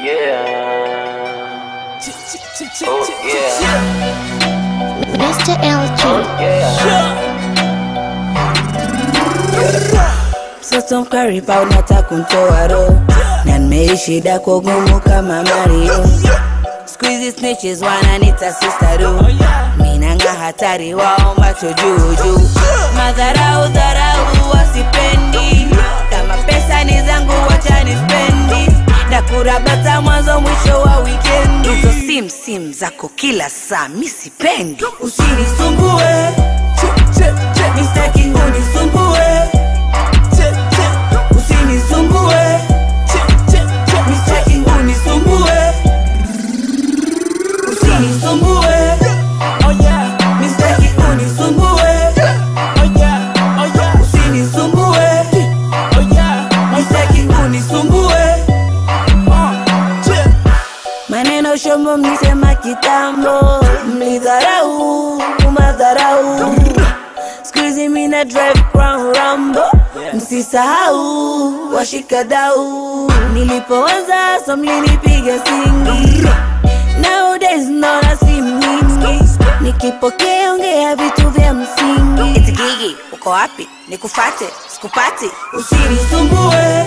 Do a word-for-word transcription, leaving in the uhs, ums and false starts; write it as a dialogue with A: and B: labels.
A: Yeah. Oh yeah.
B: mister L G.
A: Oh yeah.
C: Mtoto mkariba unataka kunitoa roho, na nimeishi dako gumu kama Mario. Squeezy snitches wananita sister do. Minanga hatari wao macho juu juu. Madharau dharau wasipendi, kama pesa ni zangu wacha nispendi. Nakurabata mwanzo mwisho wa weekend. Hizo sim sim zako kila saa mi sipendi. Usinisumbue, mistaki unisumbue. Usinisumbue, mistaki unisumbue. Usinisumbue, oh yeah, mistaki unisumbue. Oh yeah, oh yeah, usinisumbue. Oh yeah, mistaki unisumbue. Maneno shombo mlisema kitambo, mlidharau, umadharau. Squeezy mina drive crown rambo, msisahau washikadau. Nilipoanza so mlinipiga singi, nowadays naona si mingi. Nikipokea ongea vitu vya msingi. Eti Gigi, uko wapi? Nikufate, sikupati. Usinisumbue,